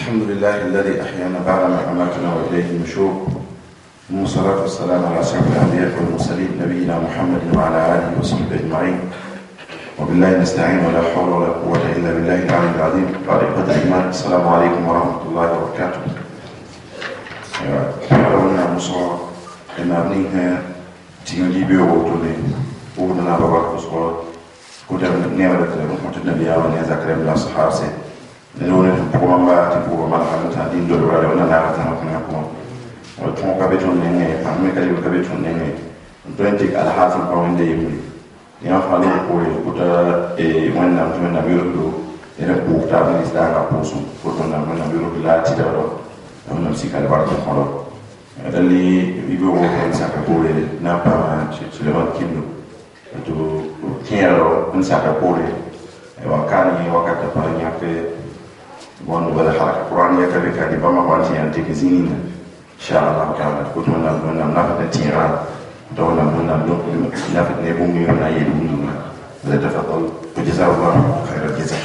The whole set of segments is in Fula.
الحمد لله الذي أحيانا بعدما أماتنا وإليه النشور، ثم الصلاة والسلام على أشرف الأنبياء والمرسلين نبينا محمد وعلى آله وصحبه أجمعين. وبالله نستعين ولا حول ولا قوة إلا بالله العلي العظيم. بعد الإيمان، السلام عليكم ورحمة الله وبركاته. أولا مصر إن أبنيها تيجي بيوتوني ودنا بابا كسر كتب نعمة رحمة النبي عليه ذكر الله صحابه لون الحكومة ما تبغى ما لها متعدين دولار ولا لا تناقض نقوم وتكون كبيتون نينه فهم كلي كبيتون نينه تونتك على حاسب قوين ديمي يا خالي كوري كتا وين نام يورو إذا بوكتا من إسلام كابوسون كتونا من يورو لا تدارو نام سيكال بارك خالو اللي يبغوا كان ساكابوري نابا سلمان كيلو تو كيرو من ساكابوري وكاني وقت تباني في وانو بدا حركة قرآنية كبيرة دي بما وانتي أنتك زينين إن شاء الله تعالى كتونا نافذ نتيران دونا نافذ نبومي ونايلون لتفضل وجزاه الله خير الجزاء.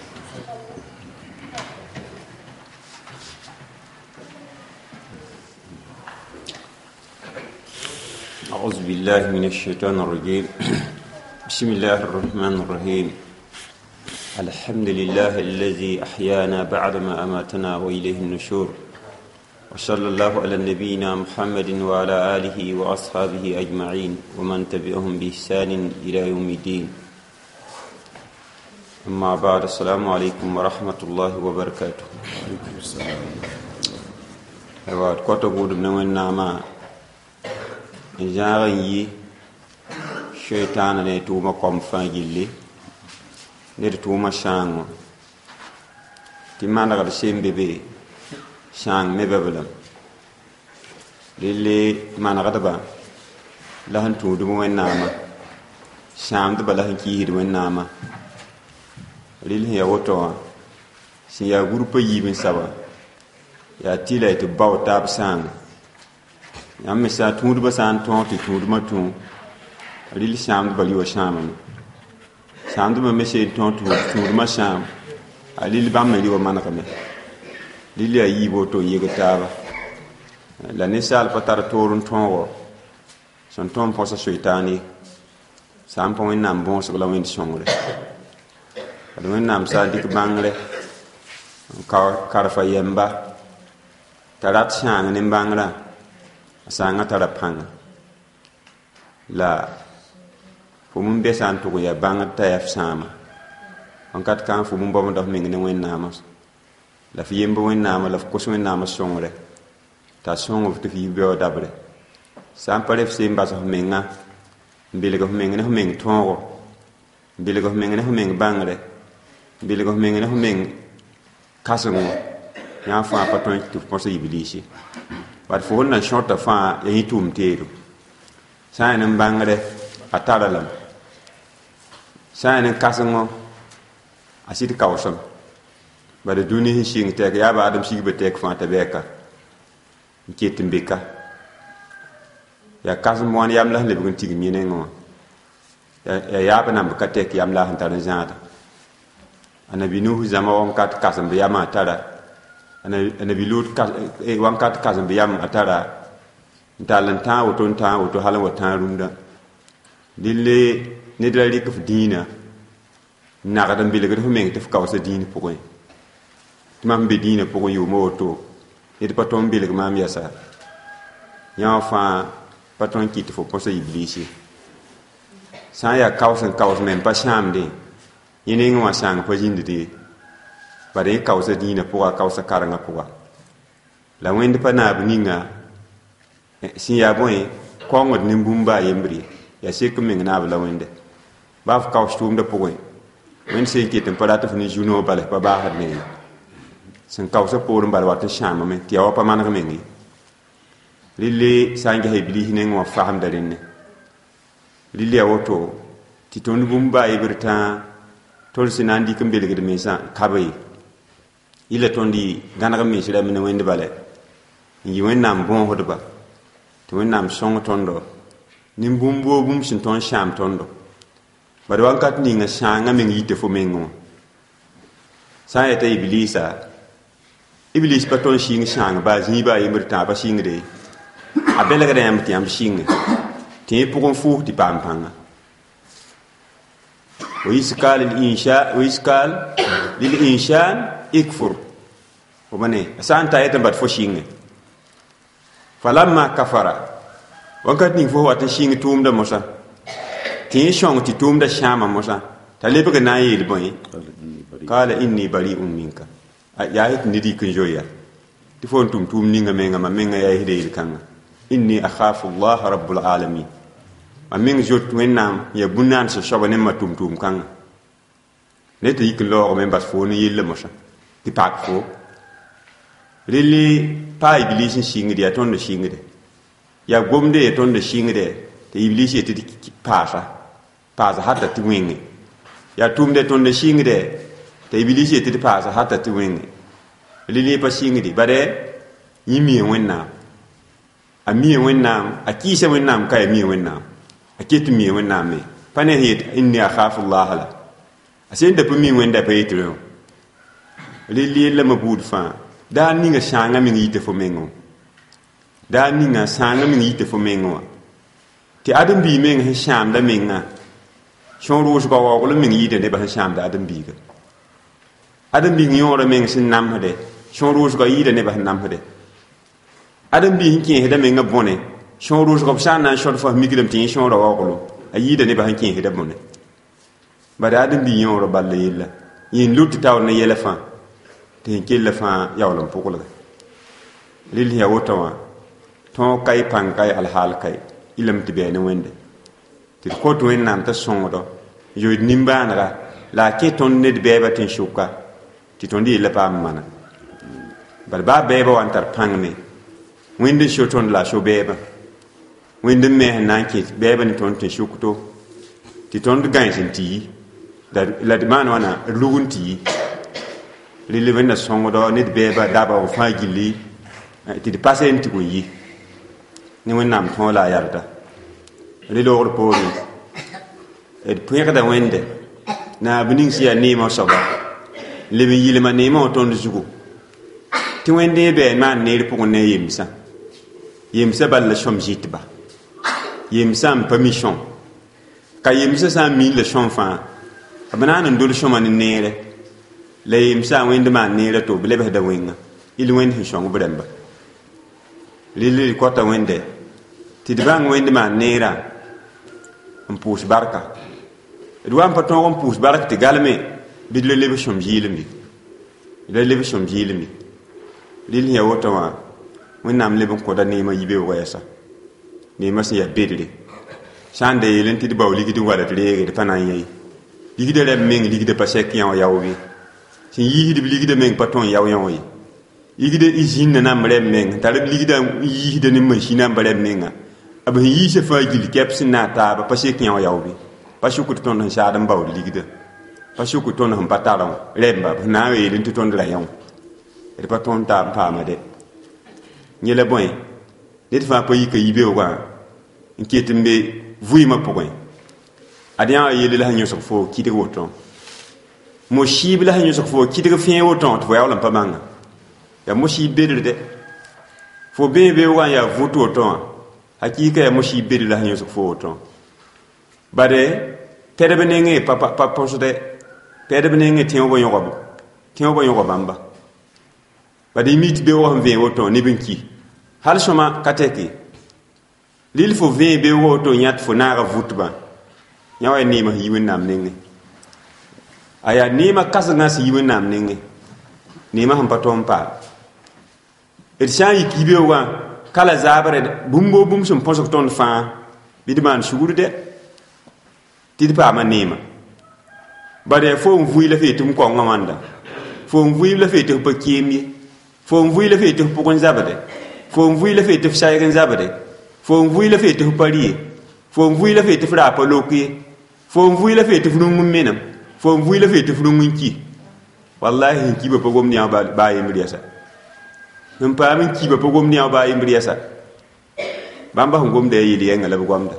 أعوذ بالله من الشيطان الرجيم. بسم الله الرحمن الرحيم. الحمد لله الذي أحيانا بعدما أماتنا وإليه النشور، وصلى الله على نبينا محمد وعلى آله وأصحابه أجمعين ومن تبعهم بإحسان إلى يوم الدين. أما بعد، السلام عليكم ورحمة الله وبركاته. أيوة كوتا بود من نعمة جاري شيطان نتوما كم فانجلي نتوما شانغ تمان على سيم بيبي شانغ مببلم للي ما نقدبا لهن تودم وين ناما شام دبا لهن كيهد وين ناما للي هي وطوا سيا غروبا يبن سوا يا تيلا يتباو تاب شانغ yam me sa tuud ba san ton ti tuud ma tun ril sham ba liwa sham sham ba me se ton tuud ma sham alil ba me liwa man kame lil ya yibo to yega taba la ne sal patar torun tongo son ton posa shaytani sam po en nam bon so la wen songre ado en nam sa dik bangre ka karfa yemba tarat shang ne bangra sanga tara panga la fo mun be san to ya banga tayaf sama on kat kan fo mun bomo daf mingi ne wen nama la fi yembo wen nama la ko so wen nama songre ta songo fi fi be o dabre sam pare fi simba so menga mbele go menga ne meng tongo mbele go menga ne meng bangre mbele go menga ne meng kasango ya fa paton tu ko so ibilisi wat fo na shorta fa ya hitum teru sai nan bangare ataralam sai nan kasango asit kawsam bada duni shing tek ya ba adam shigi betek fa tabeka nketin beka ya kasam wan yam la lebgun tigi mine ngo ya ba nam ka tek yam la han taran jata anabi nuhu zama on kat kasam be yama tara anabi lut wankat kazan biyam atara dalan ta wato halan wata runda dille ne dalli kaf dina na gadan bilega do men taf kawsa dina pokoy timam be dina pokoy yo moto et paton bilega mam yasa ya fa paton kit fo posa iblisi sa ya kawsan kaws men pa shamde yene ngwa sang pa jindide bare kawsa dina puga kawsa karanga puga la wende pa na buninga si ya boy kongod nimbumba yembri ya sekum ming na bla wende baf kaws tum de puga wen se ki temperata fini juno bale pa ba had ne sen kawsa porum bal wat shama me ti awa pa man mengi lili sangi hay bili hinen wa faham darenne lili awoto ti ton bumba ibrita tol sinandi kembele de mesa kabay ila tondi ganaga mi sira min wende bale yi wennam bon hodba to wennam song tondo nim bumbo bum sin ton sham tondo bari wankat ni nga shanga min yite fo mengo sa eta iblisa iblis paton shing shang ba zi ba yimr ta ba shing de a belega de am tiam shing ti pour fu ti pam panga wa iskal al insha wa iskal lil insan ikfur o mane santa etan bat fo shing falamma kafara wakat ni fo wat shing tum da mosa ti shong ti tum da shama mosa talebe na yel boy qala inni bari'un minka ya hit nidi kun joya ti fon tum ninga menga ma menga ya hide kanga inni akhafu Allah rabbul alamin ma menga jot wennam ya bunan so shobane ma tum kanga ne ti kin lo men bas fo ni yelle mosa ti pak fo rili pa iblis singide ya ton singide ya gomde ya ton singide te iblis ya ti pasa hatta ti wingi ya tumde ton singide te iblis ya ti pasa hatta ti wingi lili pa singidi bare yimi wenna ami wenna akisa wenna ka mi wenna akitu mi wenna me pane hit inni akhafu Allah la asen de mi wenda pa yitro lili la mabud fa da ninga shanga mi yite fo mengo da ninga sanga mi yite fo mengo ti adam bi meng ha sham da menga shon ro ko wa ko mi yite de ba sham da adam bi ga adam bi ngora meng sin nam hade shon ro ko yite ne ba nam hade adam bi hinki heda menga bone shon ro ko sa na shon fo mi gidam tin shon ro wa ko ayide ne ba hinki heda bone ba da adam bi ngora balle yilla yin lutti taw na yele fa te kille fa yawlam pokula lil ya wotawa ton kay pan kay al hal kay ilam tibe ne wende ti ko to en nam ta songodo yo nimbana la ke ton ne be ba tin shuka ti ton di le pa mana bal ba be ba wantar pangni wende shoton la sho be ba wende me nan ke be ba ni ton tin shukto ti ton de gansin ti da la demande wana lugunti lili wenda songodo nit beba daba o fa gilli ti di passe nti ko yi ni wonnam ton la yarda lili o poli e puya da wende na binin siya ni ma soba libi yile ma ni ma ton zugo ti wende be man ne pour ne yimsa bal la chom jitba yimsa am permission ka yimsa sa mi le chom fa abana ndul choma ni nere la yimsa wende man nere to blebe da wenga il wen hi shong bremba lili kota wende ti dibang wende man nera mpus barka edwan paton mpus barka ti galme bidle lebe shom jilmi lebe shom jilmi lili ya wotawa wennam lebe ko da nema yibe wayasa nema si ya bedre sande yelen ti bawli gidi wala trege de panan yi ligide le meng ligide pasek yan yawwi sin yihide ligide meng paton yaw yan yi ligide izin na mre meng talib ligide yihide ni machine mre menga ab yi se fa gil keps na ta ba pasek yan yawwi pashuku ton na shadam bawli ligide pashuku ton han pataron remba na we len ton la yan e paton ta pa ma de nyele boy dit fa pa yi ka yibe wa inketembe vuima pokoy adian yele la hanyo sok fo kiti woton mo shib la hanyo sok fo kiti ga fin woton to wala pa manga ya mo shi bedre de fo be wa ya voto woton hakika ya mo shi bedre la hanyo sok fo woton bade terebe nenge papa poso de terebe nenge tiwo bo yogo bamba bade mit be wo han woton ni binki hal soma kateki lil fo be woto nyat fo naga vutba nyawa nima yiwen nam ninge aya nima kasanga si yiwen nam ninge nima han patom pa shan yikibe wa kala zabare bumbo bum sum posok ton fa bidman shugude tidpa ma nima bare fo mvui la fetum ko ngamanda fo mvui la fetum pa kimi fo mvui la fetum po kon zabade fo mvui la fetum shaygan zabade fo mvui la fetum pari fo mvui la fetum fra pa loki fo mvui la fetum funu menam fo mvui la fetum funu ki wallahi ki ba pogom ni ba yimriyasa num pa min ki ba pogom ni ba yimriyasa bamba ngom de yidi ngala gomda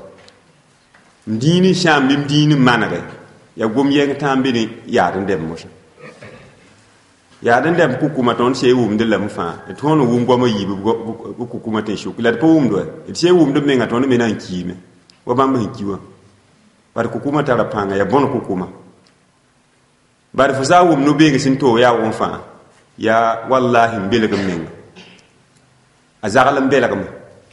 mdini sham mdini manare ya gom yeng tambe ni yaden dem musa ya dan dem kukuma ton se wum de lam fa ton wum go ma yibu go kukuma ten shuk la po wum do se wum de menga ton me nan kime wa bamba kiwa bar kukuma tara panga ya bon kukuma bar fa za wum no be ga sin to ya won fa ya wallahi mbele gam menga azagala mbele gam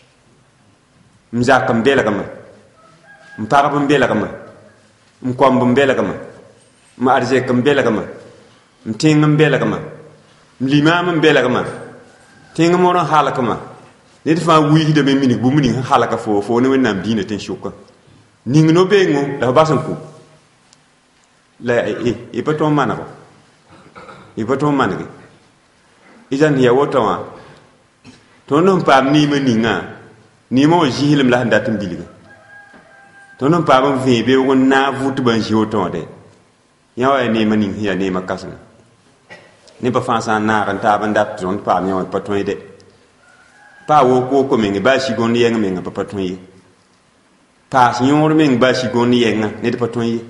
mzaka mbele gam mpara mbele gam mkomb mbele gam ma arje kam mbele gam mtingam mbele gam limam mbele gam tingam mo halaka ma nit fa wi de me mini bu mini halaka fo ne wenam dina ten shuka ning no be ngo da basan ku la e pato mana ko e pato mana ke idan ya wotawa to non pam ni ma ninga ni mo jihilim la handa tum biliga to non pam ve be won na vutu ban jiwoto de yawa ne ma ning ya ne ma kasan ne ba fansa na ran ta ban dat ton pam yawa paton de pa wo ko mengi ba shi gon yenga menga pa paton yi pa si yor mengi ba shi gon yenga ne de paton yi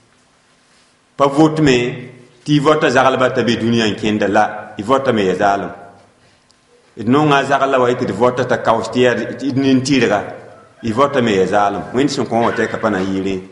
pa vote me ti vota zagal ba tabe duniya kenda la i vota me yazalam it no nga zagal wa it vota ta kaustier it nin tiraga i vota me yazalam wen sun ko wata ka pana yire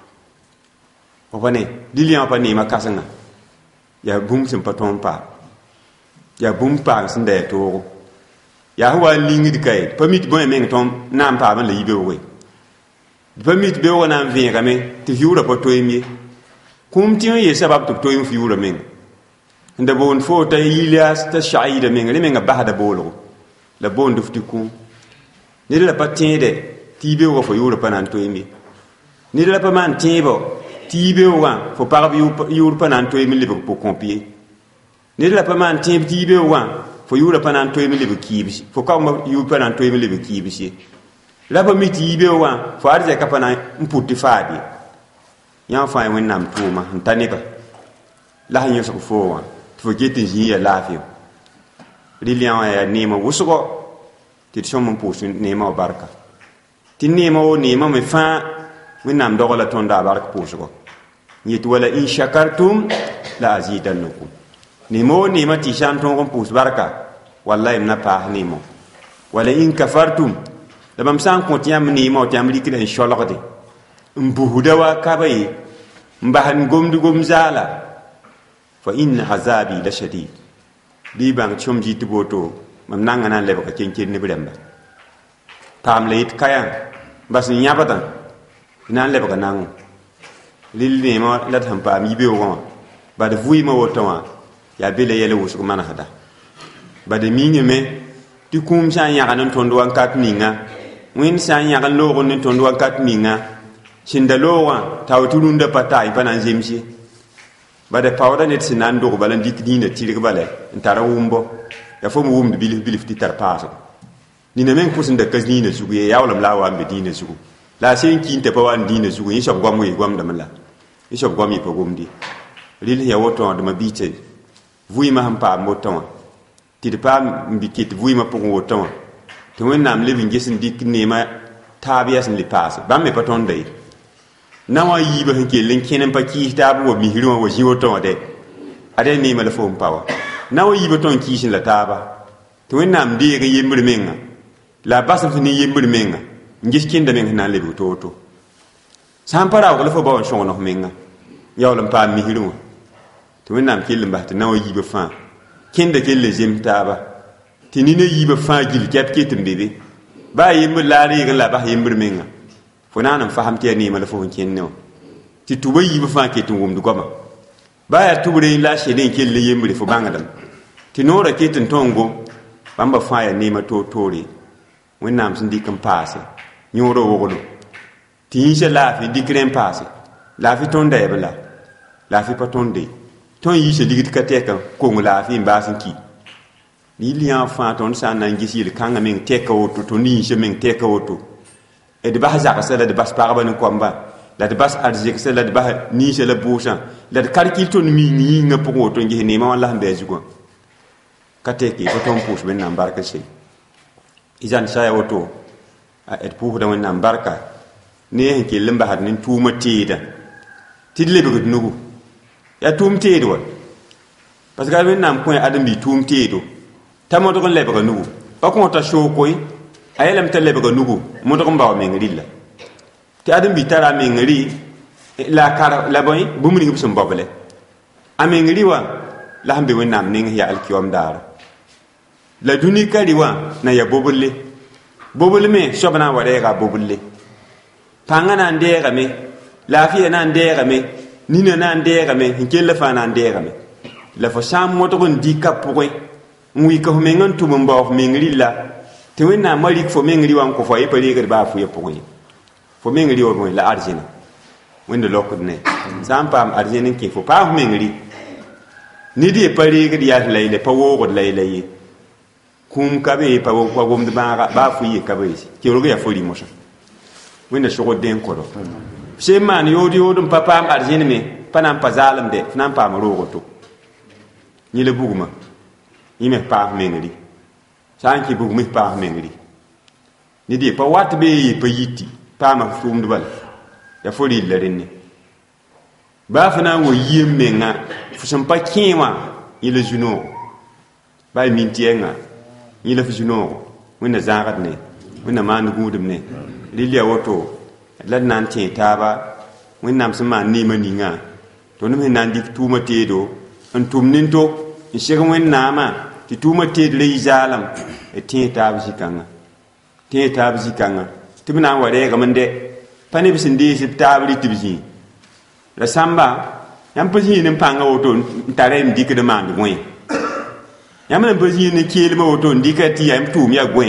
o bane dilian pa ni makasanga ya bum sim paton pa ya bum pa sin de to ya huwa lingi di kay pamit bon men tom nam pa ban la yibe we pamit be wona vin game ti fiura po to emi kum ti ye sabab to emi fiura men nda bon fo ta ilias ta shaida men le men ba da bolo la bon dufti kum ni la patinde ti be wo fo yura panan to emi ni la pa man tibo ti be wa fo par yura panan to emi le po compier ni la pa man ti be wa fo yura panan to emi le kibisi fo ka ma yura panan to emi le kibisi la ba miti be wa fo arje ka panan mputi fadi yan fa wen nam tuma ntanika la hanyo so fo wa fo gete ji ya lafiyo lilian ya nima wusugo ti shomo pusu nima barka ti nima o nima me fa wen nam dogola tonda barka pusugo yitu wala in shakartum la azidannakum nimo nima ti shanton kon pus barka wallahi na pa nimo wala in kafartum da bam san ko tiyam nimo tiyam likida in shologde mbuhuda wa kabai mbahan gomdu gomzala fa inna azabi la shadid bi bang chom jitu boto mam nanga nan leba ka kenken ne bremba tam leit kayan bas nyabatan nan leba ka nangu lil nimo la tampa mi be wo ba de vui ma wotawa ya bele yele wusu mana hada bade minye me ti kum san ya kanan tondo an kat minga win san ya kan logo nin tondo an kat minga cinda lowa tawtulunda patai panan zemsi bade pawda net sinan do balan dik dina tirig bale ntara wumbo ya fo mu wumbi bilif ti tar paso ni na men kusin da kazni na sugu ya yawlam lawa be dina sugu la sen kinte pa wan dina sugu yi shob gwam gwam da mala yi shob gwam yi pa gomdi lil ya woto da mabite vui ma ham pa moton ti de pa mbikit vui ma pour woton to wen nam living gesin dik ne ma tabias li pass ba me paton dai na wa yi ba ke len kenen pa ki ta bu mi hiru wa ji woton de ade ne ma la fo mpawa na wa yi ba ton ki shin la taba to wen nam de ga yembir menga la basam ni yembir menga ngis kin da men na le to sam para ko la fo ba won shon no menga yawlam pa mi hiru to wen nam kelin ba ta nawa yiba fa kin da kelle jim taba tini ne yiba fa gil kep ketin bebe ba yimbu lari ga la ba yimbir menga fo nanan faham te ni mala fo kin no ti tuba yiba fa ketin wum du goma ba ya tubre la shedin kelle yimbir fo bangadam ti nora ketin tongo bamba fa ya ni ma to tore wen nam sin dikan passe nyoro wogodo ti je la fi dikren passe la fi tonda yebla la fi patonde ton yi se ligit ka teka ko ngula fi mbasin ki ni lian fa ton sa nan gisi le kanga men teka woto to ni je men teka woto e de ba za ka sala de bas paraba ni komba la de bas arje ka sala de ba ni je la boucha la de kalkil to mi ni nga po woto ngi ni ma wallah be jugo ka teki ko ton push ben nan barka se izan sa ya woto et pu da nan barka ne hen ke limba had nin tuma tida tidle be nugu ya tum teedwa parce que wẽnnaam kõ adam bɩ tʋʋm teedo t'a modg n lebga nugu pa kõ t'a sookoe a yeelame t'a lebga nugu modg n bao meng rɩlla tɩ adam bɩ tara a meng rɩ la bõe bũmb ning b sẽn boble a meng rɩ wã la sẽn be wẽnnaam ning yaa alkiom daara la dũni ka rɩ wã na ya boble bobl me soab na n wa reega a boble pãngã na n deegame laafɩya na n deegame nina na n deegame n kell fãa na n deegame la fo sã n modg n dɩka pʋgẽ n wɩka fo meng n tʋm n bao fo meng rɩlla tɩ wẽnnaam wa rɩk fo meng rɩ wã n kõ fo a ye pa reegd baa fo ya pʋgẽ ye fo meng rɩ wa bõe la arzẽna wẽnd lokd ne sã n paam arzẽn n kẽ fo paa fo meng rɩ ned ye pa reegd yas la yele pa woogd la yela ye kũum ka be pa gomd bãaga baa fo ye ka beese keoorg yaa fo rɩ mosã wẽnna sogd dẽ n kõdo sẽn maan yood n pa paam arzẽn me pa na n pa zaalemde f na n paam roogto yẽ la bugmã yẽ me paaf meng rɩ sã n kɩ bugm f paaf meng rɩ ned ye pa wat bee ye pa yiti paama tʋʋmd bala ya fo rɩl la rẽnne baa fo na n wa yiem menga fo sẽn pa kẽ wã yẽ la zu-noogo baa min tɩ yɛngã yẽ la fo zu-noogo wẽnna zãagd ne wẽnna maand gũudum ne rɩl ya woto la d na n tẽ taaba wẽnnaam sẽn maan neemã ningã tɩ nem sẽn na n dɩk tʋʋmã teedo n tʋm nin-to n seg wẽnnaamã tɩ tʋʋmã teed la y zaalem d tẽ taab zĩ-kãngã tɩ b na n wa reegame dɛ pa neb sẽn dees b taab rɩ tɩ b zĩ la sãmba yãmb pa zĩig n pãnga woto n tara n dɩkd n maand gõe yãmb nan pa zĩig n keelmã woto n dɩka tɩ yam tʋʋm yaa gõe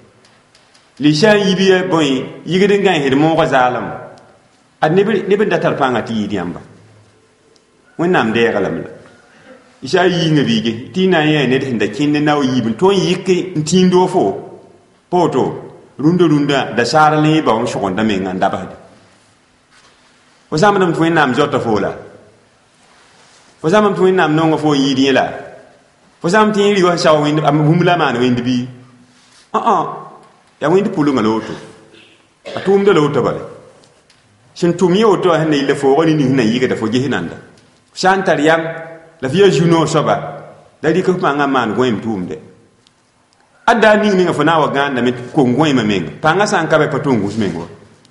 lisã n yib ya bõe yigd n gãesd moogã zaalem ad neb n da tar pãnga tɩ yɩɩd yãmba wẽnnaam deeglame la isa yĩnga biige tɩ y na n yẽ ned sẽn da kẽnd n na wa yiib n tõe n yɩk n tĩim doofo pa woto rũndã da saar n yẽ bao n sõgenda menga n dabsde fo zãmdem tɩ wẽnnaam zota foo la fo zãmdem tɩ wẽnnaam nonga foo n yɩɩd yẽ la fo zãmb tɩ yẽ rɩ wa sao bũmb la maan wẽnd bɩ yaa wẽnd pʋlengã la woto a tʋʋmda la woto bale sẽn tʋm yẽ woto sẽn na yɩ la foogã ne ning sẽn na yɩgda fo ges nanda sã n tar yam la f yaa zu-noog soaba la rɩk f pãngã n maan gõeem tʋʋmde a daa ning fo na n wa gãandame kong gõeemã menga pãngã sã n ka bɩ pa tʋng gus meng wa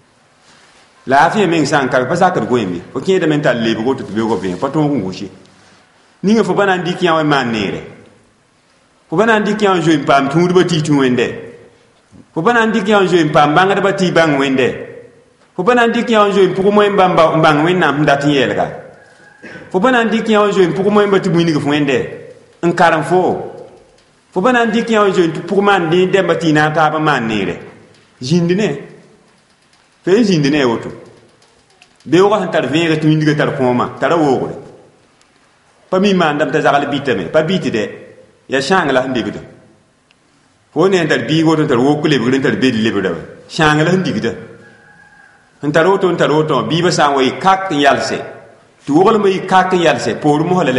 laafɩya meng sã n ka bɩ pa zakd gõeem ye fo kẽedame n tar leebg woto tɩ beoogã vẽ pa tõog n gus ye ninga fo pa na n dɩk yã wa maan neere fo pa na n dɩk yã n zoe n paam tũudbã tɩ y tũ wẽnde fo pa na n dɩk yã n zoe n paam bãngdbã tɩ y bãng wẽnde fo pa na n dɩk yã n zoe n pʋg moẽ n bãng wẽnnaam sẽn dat n yɛɛlga fo pa na n dɩk yã n zoe n pʋg moẽmbã tɩ bũinigf wẽnde n karem fo pa na n dɩk yã n zoe n pʋg maan dẽ dɛmbã tɩ y na n taab n maan neere zĩnd ne fe n zĩnd ne woto beoogã sẽn tar vẽega tɩ wĩndgã tar kõomã tara woogre pa mi maandame t'a zagl bitame pa bitdɛ yaa sãang la sẽn degda fo ne n tar biig woto n tar wok lebgr n tar bed lebda sãang la sẽn digda n tar woto wã biibã sã n wa yɩ kak n yalse tɩ woglmã yɩ kak n yalse poorẽ fo la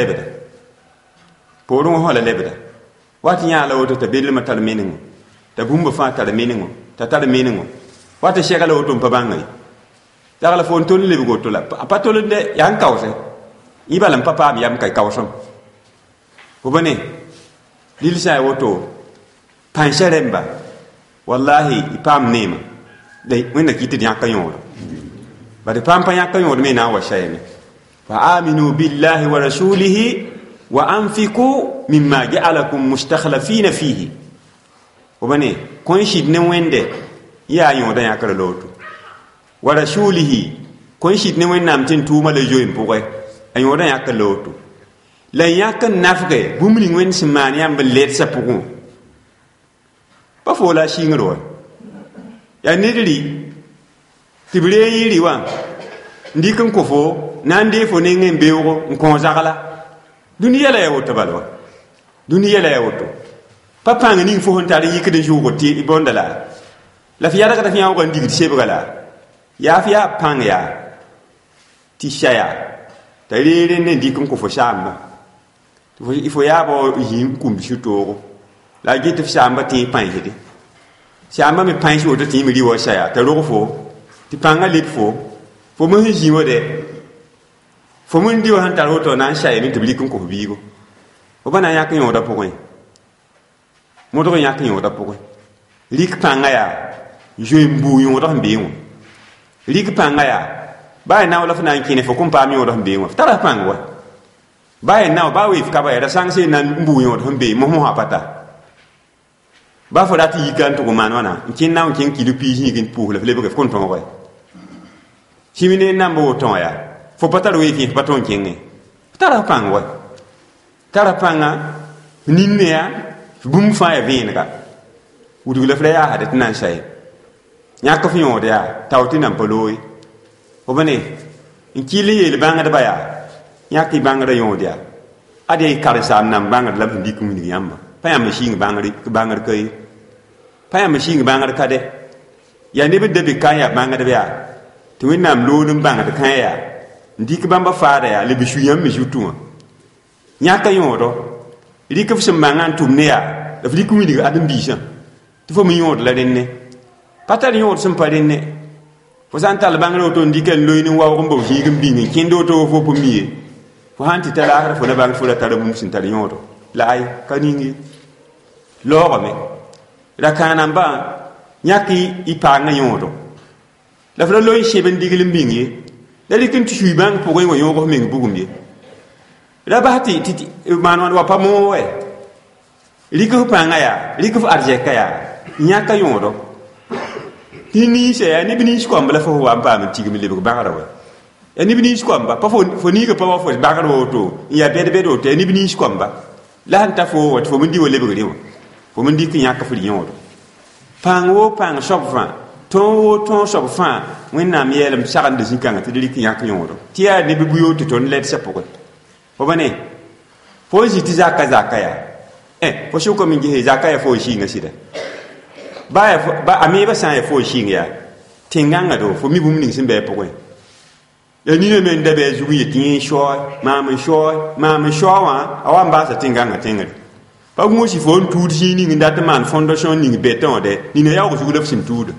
lebda wat yã la woto t'a bedlmã tar menengo t'a bũmba fãa tar menengo t'a tar menengo wat sɛga la woto n pa bãnga ye zagla fo n tol lebg woto la pa tol dɛ yaa n kaoose y bala n pa paam yam ka kaoosem fo ba ne rɩl sã n woto pãnsã rẽmba wallahi y paam neemã la wẽnna kɩ tɩ d yãka yõoda bad paam pa yãka yõod me na n wa sɛɛme fa aminu billahi wa rasulihi wa anfiqu mimma ja'alakum mustakhlafina fihi fo ba ne kõn sɩd ne wẽnde yaa yõoda yãkra la woto wa rasulihi kõn sɩd ne wẽnnaam tɩ n tʋʋma la zoeen pʋgẽ a yõoda yãkr la woto la yãk n nafge bũmb ning wẽnd sẽn maan yãmb n ledsã pʋgẽ pa foo la a sɩngr wa yaa ned rɩ tɩ b ree yɩ rɩ wã n dɩk n kõ fo na n dee fo neng n beoogo n kõ zagla dũni yɛla ya woto bal wa dũni yɛla ya woto pa pãng ning fo sẽn tar n yɩkd n zʋʋgo tɩ bõnda la f yadgda f yãoogã n digd sebga la yaa f yaa pãng yaa tɩ sa yaa t'a reere ne dɩk n kõ fo saamba fo yaa bao yɩ n kum sũ-toogo la a get f saamba tẽ pãensde saamba me pãens woto tɩ yẽ me rɩ wa sa yaa t'a rog fo tɩ pãngã leb fo me sẽn zĩ wa dɛ fo me n dɩ wa sẽn tar woto na n sa yame tɩ b rɩk n kos biigo o bana yak yo da pokoi mo do yak yo da pokoi lik panga ya joimbu yo da mbiwo lik panga ya ba na wala fana kine fo kumpa mi yo da mbiwo tara pangwa ba na ba wi ka ba ya sangse nan mbu yo da mbi mo mo apata ba fo dati yikan to ko manwana kin na kin kilu pi hin pour le lebe ko ton ko simine nambo ton ya fo pataro wi fi paton kin tara pangwa tara panga ninne ya bum fa ya vinga wudu le freya hadet nan shay nyaka fi yode ya tawti nan poloi o bane in kili le banga da baya nyaki banga da yode ya ade karisa nan banga da labdi kumini yamba payam machine banga kai payam machine banga kade ya ne bidde bi kan ya banga da ya to winam lonum banga da kan ya ndik bamba faada ya le bishu yam mi jutu nyaka yodo rikaf sem mangan tumne ya da fli kumini ga adam bisha to fo mi yodo la denne patal yodo sem parenne fo santal banga to ndikel loyni waw ko mbo higum bingi kindo to fo po miye fo hanti tala fo na bang fo la tala mum sin tal yodo la ay kaningi logo me la kanamba nyaki ipanga yodo la fo loy sheben digil bingi dali kin tu bang po go yogo mingi bugumye la bahati titi manwan wa pamo we liku panga ya liku arjeka ya nyaka yodo hini se ya ni bini skwamba la fo wa ba mi tigmi lebe ko bangara we ya ni bini skwamba pa fo ni ko pa fo bangara woto ya bede to ni bini skwamba la hanta fo wat fo mindi wo lebe ko fo mindi ki nyaka fo yodo pango pang shopfa ton shopfa wenna mi yelem sagande zinkanga te dili ki nyaka yodo tiya ni bibu yoto ton let sepoko fo bane fo jiti zaka ya fo shuko mingi zaka ya fo shi ngasida ba amiba sa ya fo shi ya tinganga do fo mi bum ning simbe pokwe ya ni ne men da be zugu yitin sho ma sho wa awan ba sa tinganga tingari pa mo si fo ntud shi ni nda ta man fondation ni beton de ni ne ya ko zugu da sim tude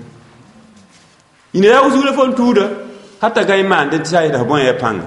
ni ne ya ko zugu da fo tude hatta ga man de sai da bon ya panga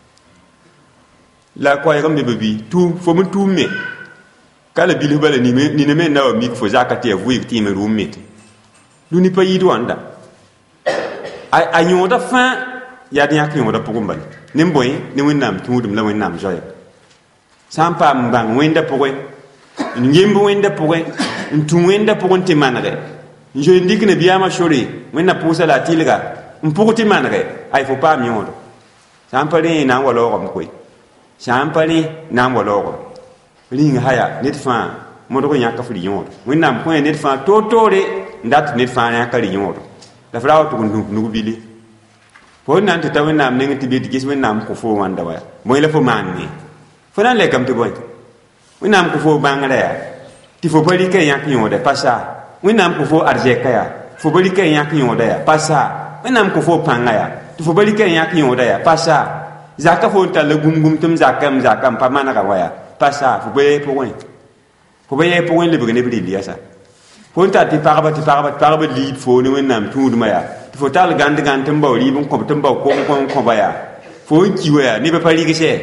la kwa yam de bebi tu fo mun tu me kala bilu bala ni ne men na mi fo zakati ya vuik ti me rumite lu ni pa yidu anda a nyoda fa ya dia ki nyoda pugumbal nimboy ni wennam tudum la wennam joy sampa mbang wenda pugwe ngimbo wenda pugwe ntu wenda pugun ti manare njo ndikne biyama shori wenna pusa la tilga mpuguti manare ay fo pa mi nyodo sampa ni na walo ko mkoy champali nam walogo ring haya net fa modo ko nyaka fuli yodo winam ko net fa totore ndat net fa nyaka li yodo da frawo to ndu bili ko nan ta winam ne ngati bi gis winam ko fo wanda waya moy la fo manni fo nan le kam to boy winam ko fo bangara ya ti fo bali kay yak yodo passa winam ko fo arje kaya fo bali kay yak yodo ya passa winam ko fo panga ya ti fo bali kay yak yodo ya passa zaka fo ta le gum tum zakam pa mana ka waya passa fo be po wen le bugene bi liasa fo ta ti paraba li fo ni wenam tundu maya fo ta le gande tum ba li bun ko tum ba ko baya fo ki waya ni be pali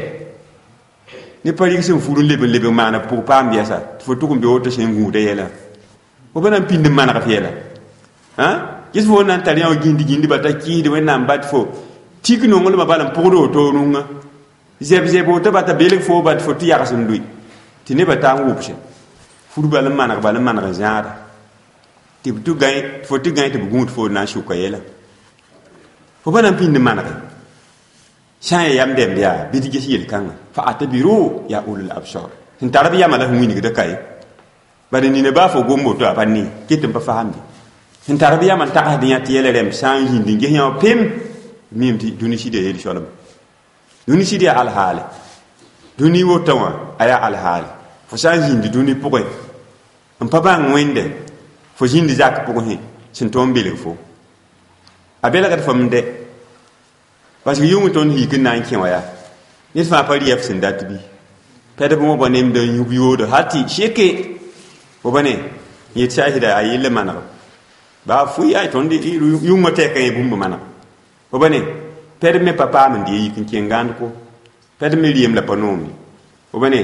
gese furu lebe mana pour pa mbiasa fo tukum be woto sen ngude yela fo bana pinde mana ka fiela gis fo nan tali on gindi bata ki de wenam bat fo tiki no ngol ma balam podo to nunga zebo to bata bele fo bat fo ti yagasum dui ti ne bata ngupse fudu balam mana zara ti tu gay fo ti gay te bugut fo na shuka yela fo bana pinde mana ka shay yam dem dia bidige yel kanga fa atabiru ya ulul absar tin tarabiya mala humini de kay bade ni ne ba fo gombo to apani kitum pa fahambi tin tarabiya man ta hadiya ti yele rem san hindi nge nya pim mimti duni sidi yeli sholam duni sidi al hali duni wotawa aya al hali fo san hindi duni pokoy on papa ngwende fo hindi zak pokoy sin tombele fo abela kat famde parce que yungu ton hi kin nan kin waya ni fa pari yef sin datbi pede bo bonem de yubiyo de hati sheke bo bane yi shahida ayile mana ba fu ya ton di yungu te kay bumbu mana bo bane pede me papa man di kin kin gand ko pede me liem la panomi bo bane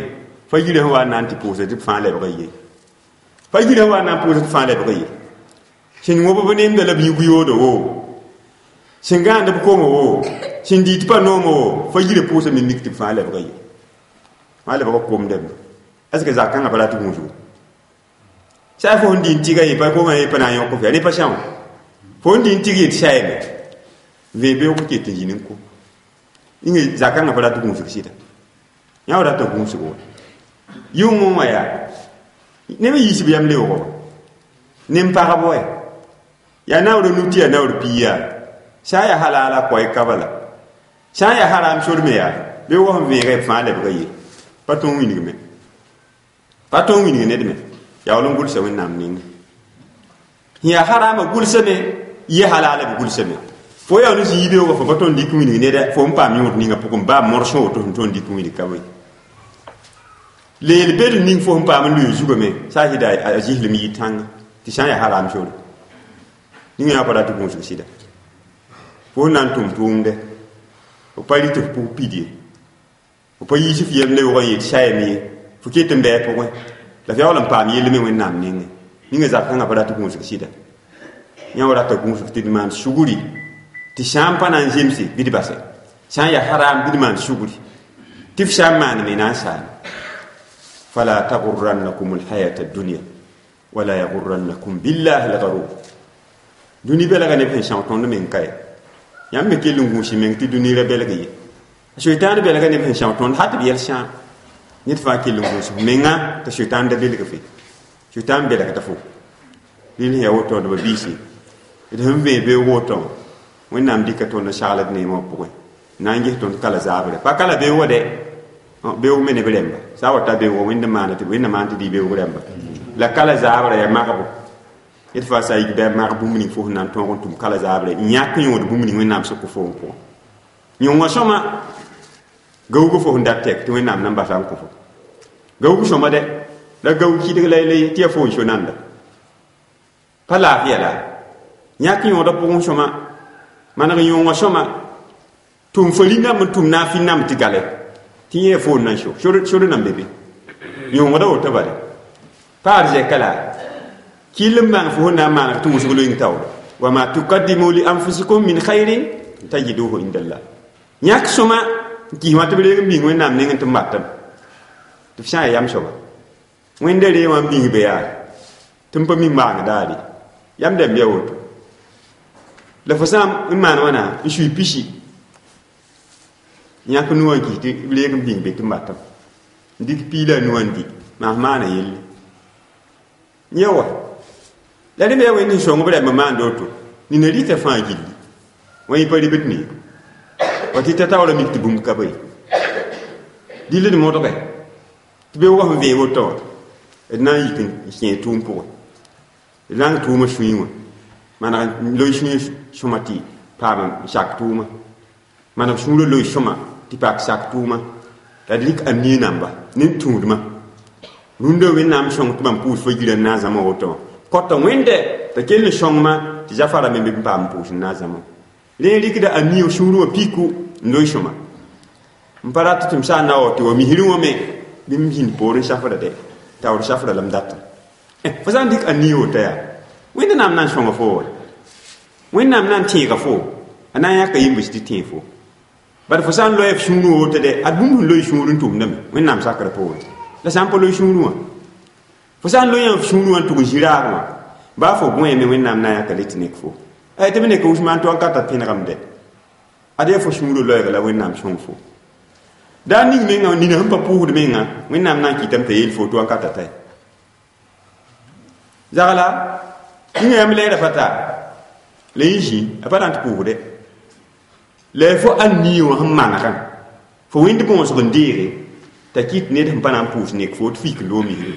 fa yire wa nan ti pose ti fa le ba yi fa yire wa nan pose ti fa le ba yi shin wo bo ne ndala bi guyo do wo shin ga nda ko mo wo shin di ti pa no mo fa yire pose min nik ti fa le ba yi ma le ba ko kom dem est-ce que ça kan ga bala tu bonjour ça fo ndi ti ga yi pa ko ma yi pa na yo ko fe ni pa cham fo ndi ti gi ti sai vebe ko ke ti jinin ko inge zaka na fara tukun fikita ya wada to kun sugo yumo maya ne me yisi biyam lewo ne mpaka boy ya na wuro nuti ya na wuro piya sha ya halala ko e kabala sha ya haram shurme ya be wo me re fa le ba yi paton wini ne de me ya wolo ngul se wonnam ni ya harama gul se ne ye halala be gul se ne fo ya no si be wo fo baton di kumini ne da fo mpa mi woni nga pokum ba morso to ton di kumini kawe le be ni fo mpa mi lu zugo me sa hida a jihli mi tang ti sha ya haram shol ni nga para to kun sida fo nan tum tumde o pali to pu pidi o payi ci fi le wo yi sha mi fo ke tembe po ko la fi wala mpa mi le me wonnam ni nga za kan para to kun sida nya wala to kun sida man shuguri ti champa nan jimsi bidi basse chan ya haram bidi man shuguri tif shaman me nan san fala taghurrannakum alhayata ad-dunya wala yaghurrannakum billahi al-gharur duni belaga ne fen chan ton men kay yam me kelungu shi men ti duni re belaga yi shaytan belaga ne fen chan ton hat bi yel chan nit fa kelungu shi menga ta shaytan da belaga fi shaytan belaga ta fu lini ya woto do bisi idhum be woto wẽnnaam dɩka tõnd saglb neemã pʋgẽ na n ges tõnd kala zaabre pa kala beoogã dɛ beoog me neb rẽmba sa wata beoogã wẽnnaam maan tɩ dɩ beoog rẽmba la kala zaabrã yaa magbo d faa sa yik bɩ mag bũmb ning fo sẽn na n tõog n tʋm kala zaabre n yãk n yõod bũmb ning wẽnnaam sẽn kʋ foom pʋgẽ yõngã sõma gaoogã fo sẽn dat tɛk tɩ wẽnnaam nan basa n kʋ fo gaoog sõma dɛ la gaoog kɩdg la tɩ ya fo n so-nanda pa laafɩya la yãk n yõodã pʋgẽ sõma manag yõngã sõma tʋm fo rĩngame n tʋm naafɩ nam tɩ gale tɩ yẽ foon nan sor nan bebe yõngda woto bale paar zɛka la kɩl n bãng fo sẽn na n maaneg tɩ wʋsg loeng taoor wa ma tukadimu li anfusikum min khairin tajiduhu indallah yãk sõma n kɩs wã tɩ b reeg n bĩng wẽnnaam neng tɩ m matame tɩ f sã n ya yam soaba wẽnda ree wã n bĩng be yaa tɩ m pa mi maang daare yam dɛm ya woto la fo sã n maan wãna n sui pisi yãk nuwã n kɩs tɩ b reeg n bĩng be tɩ m matame n dɩk pii la nuwã n dɩ maas maana yelle yẽ wa la rẽ me ya wẽnd n sõng b rɛmb maand woto nina rɩta fãa gilli wã yɩ pa rɩbd ne wa tɩ ta taoora mik tɩ bũmb ka be dɩl d modge tɩ be wa sẽn vẽe woto wã d na n yik n kẽ tʋʋm pʋgẽ d na n tʋʋmã sũi wã maneg loy sũi sõma tɩ paam sak tʋʋma maneg sũurã loy sõma tɩ pak sak tʋʋma la d rɩk a nii namba ne tũudmã rũndã wẽnnaam sõng tɩ bãmb pʋʋs fa yirã n na n zãma woto wã kota wẽnde t'a kell n sõngmã tɩ zafara me n paam pʋʋs n na n zãma rẽ rɩkda a nii sũur wã piku n loy sõma n pa rat tɩ m sã n na wa tɩ wa misrẽ wã me bɩ m zĩnd poorẽ safra dɛ taoor safra la m data fo sã n dɩk a nii wota yaa wẽnnaam na n sõnga fo wa wẽnnaam na n tẽega fo a na n yãka yimbs tɩ tẽ fo bad fo sã n loɛɛf sũur woto dɛ ad bũmb sẽn loy sũur n tʋmdame wẽnnaam sakra poorẽ la sã n pa loy sũur wã fo sã n loy yãmb sũur wã n tʋg zĩ-raag wã baa fo gõeeme wẽnnaam na n yãka le tɩ nek fo tɩ b nek wʋsmaan tɩ wãnkata pẽnegem dɛ ad ya fo sũurã loɛɛga la wẽnnaam sõng fo daa ning menga nina sẽn pa pʋʋsd menga wẽnnaam na n kɩtame t'a yeel fo tɩ wãnkata tɛ zagla yĩnga yãmb lɛɛra pa ta la yẽ zĩ a pa na n tɩ pʋʋsdɛ la fo a nii wã sẽn manegã fo wẽnd bõosg n deege t'a kɩt ned sẽn pa na n pʋʋs nek fo tɩ fik n loog misre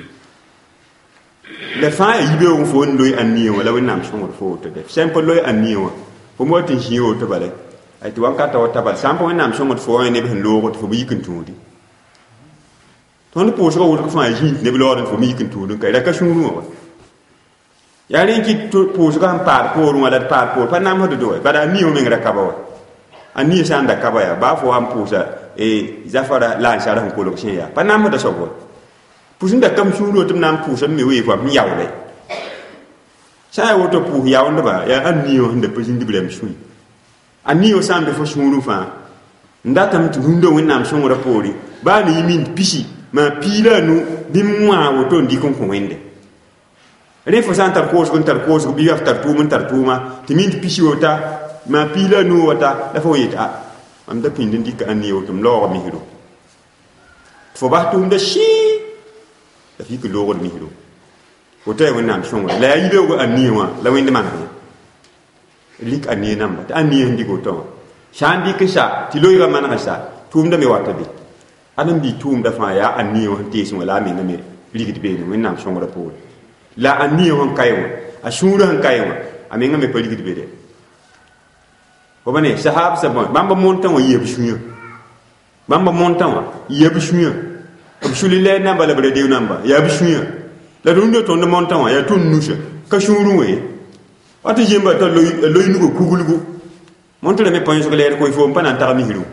la fãa ya yibeoog fo n loy a nii wã la wẽnnaam sõngd fo woto dɛ sẽn pa loy a nii wã fo mo tɩ n zĩ woto bala tɩ wãnkata wa tabal sã n pa wẽnnaam sõngd fo wã neb sẽn loog tɩ fo b yik n tũudi tõnd pʋʋsga wʋdg fãa zĩig tɩ neb laood n fo m yik n tũud n ka raka sũur wã wa yaa rẽ n kɩt pʋʋsga sẽn paad poorẽ wã la d paad poor pa namsd do wa bala a nii wã meng ra kaba wa a nii sã n da kaba yaa baa fo wa n pʋʋsa zafara la shara ko lo shin ya pa nam da sobo pusin da kam shuru tum nam pusan me we fa mi yawle sai woto pu yawnda ba ya anniyo hande pusin di blem shui anniyo sambe fo shuru fa ndatam tu hundo wonnam shongra pori ba ni min pishi ma pila nu bimwa woto ndi kon ko wende refo santar koos bi aftar tuma timin pishi wota ma pila nu wata da fo yita am da pindin dikka anniyo tum lo mi hiro fo ba tum da shi da fi ko lo mi hiro woto e wonnam shongra la yibe go anniyo la wende man lik anniyo namba ta anniyo ndigo to shandi kisha ti loyga man sa tum da me wata bi adam bi tum da fa ya anniyo te sun wala me ngame ligit be ni wonnam shongra po la anniyo hon kayo ashura hon kayo ame ngame pa ligit be de ko bane sahab sa bon bamba montan wa yeb shunya bamba montan wa yeb shunya abshuli le namba la brede namba yeb shunya la rundo to no montan wa ya tun nusha ka shuru we ati jemba to loy nugo kugulgu montan me panyo ko le ko fo mpa nan ta mi hiru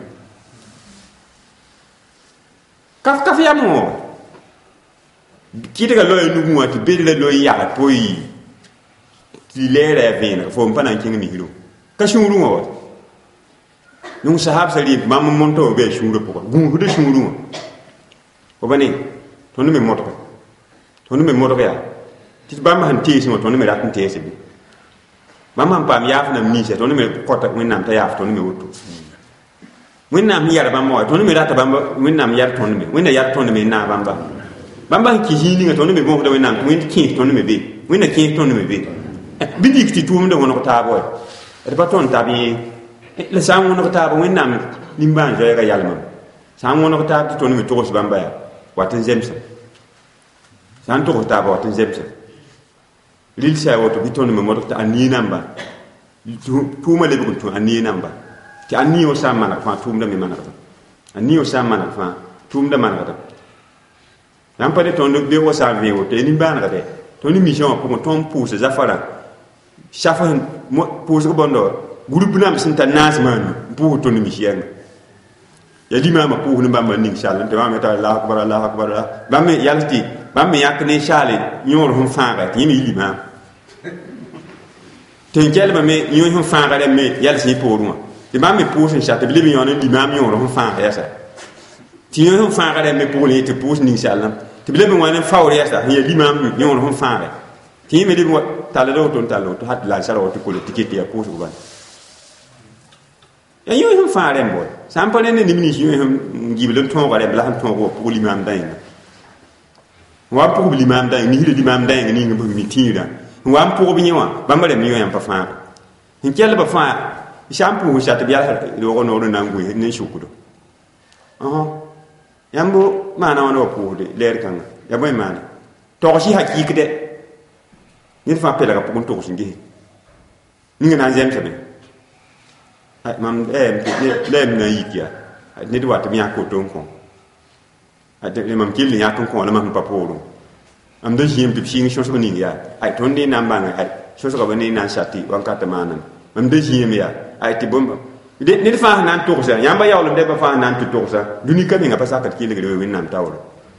kaf ya mo kiti ga loy nugu wati bele loy ya poyi ti lere vena fo mpa nan kinga mi hiru ka shuru mo nung sahab sali mam monto be shuru poko gun hude shuru ko bane to no me moto ya ti bam han tesi mo to no me rat tesi bi mama pam yaf na mi se to no me kota winnam ta yaf to no me woto winnam yar bam mo to no me rat bam winnam yar to no me winna yar to no me na bamba ki hini to no me mo da winnam win ki to no me be winna ki to no me be bidik ti tum de wono ta boy e ba ton ta bi le sang wono ta bo winnam nimban joy ga yalma sang wono ta to no me to so bamba ya watin zemsa san to ta bo watin zemsa lil sa woto biton me mo ta ani namba tuma le ko to ani namba ti ani o sa mana fa tum da me mana ani o sa mana fa tum da mana ta nan pa de ton be o sa ve o te ni bana de to ni mission ko ton pousse zafara shafa pousse ko bondo groupe nam sinta nasman pour ton mission ya di mama pour ni bamba ni inshallah te mama ta Allah akbar bamme yalti bamme yakne shale nyor hum fanga ti mi lima te gel bamme nyor hum fanga de me yalti pour moi te bamme pousse inshallah te libi yon lima nyor hum fanga ya sa ti nyor hum fanga de me pour ni te pousse ni inshallah te libi wan fawre ya sa ya lima nyor hum fanga ti me libi talo to hat la sara to ko tikiti ya pousse ko ba ya yo hum faare mbo sampane ne nimni yo hum gibilon ton ko bla han ton ko pour l'imam dain wa pour l'imam dain ni le l'imam dain ni ngi mi tira wa pour bi nyawa ba mare mi yo yam pa fa hin kelle ba fa shampoo sha ta biya do ko no na ngui ne shukudo yambo mana wono pour de leer kan ya boy mana to shi hakikde ni fa pela ka pour to singi ni ngi na zem sabe mam lem na yikia ne do wat mi akoton ko ade mam kil ni akon ko la mam paporo am de jim de singi so so ni ya ai ton ni namba ai so so ko ni nan shati wan ka tamana mam de jim ya ai ti bomba de ne fa nan to sa yamba yawlo de ba fa nan to sa duni kami nga pasa kat kile gele wi nan tawlo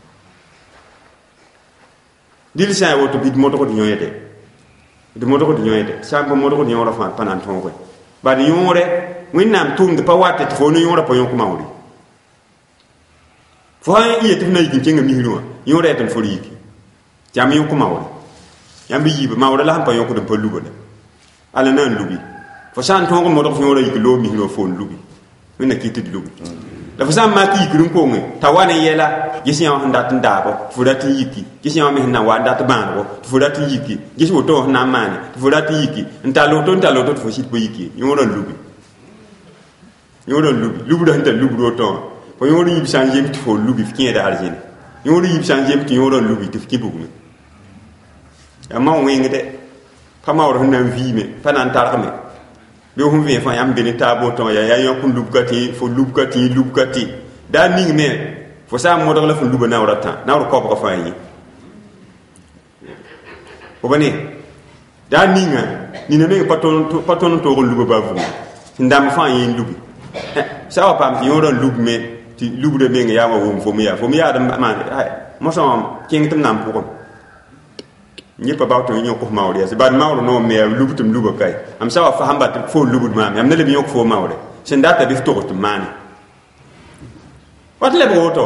dil sa woto bid moto ko nyoyete de moto ko nyoyete sa ko moto ko nyora fa panan ton ko ba ni yore winnam tum de pa watte fo no yora pa yon ko mawri fo ay yete na yikin kenga mi hirwa yore tan fo yiki jam yon ko mawri yambi yibe mawra la pa yon ko de pa lugo de ala nan lubi fo san ton ko mo do fo yora yiki lo mi hirwa fo lubi winna kiti de lubi la fo san ma ki kirun ko ngi tawane yela gisi yon handa tan dabo fo dati yiki gisi yon mi na wa data bango fo dati yiki gisi woto na mani fo dati yiki ntalo to fo sit po yiki yora lubi lubu da hanta lubu do ton fo yoro yib sanjem ti fo lubi fikin da arjin yoro yib sanjem ti yoro lubi ti fikin bugu amma wengde pama wor handa vime panan tarame be hum vi fa yam beni tabo ton ya yakun lubkati fo lubkati da ning me fo sa modo la fo lubu na wrata na wor ko ko fa yi o bani da ninga ni ne me paton to lubu ba fu ndam fa yi lubi sawa pam ti yoro lub me ti lubre me ya wa wum fo me ya da ma mo so king tum nam pukum ni pa ba to nyo ko mawre se ba mawre no me lubutum luba kai am sa fa hamba fo lubud ma am ne le bi yok fo mawre sen data bi to to mani wat le bo to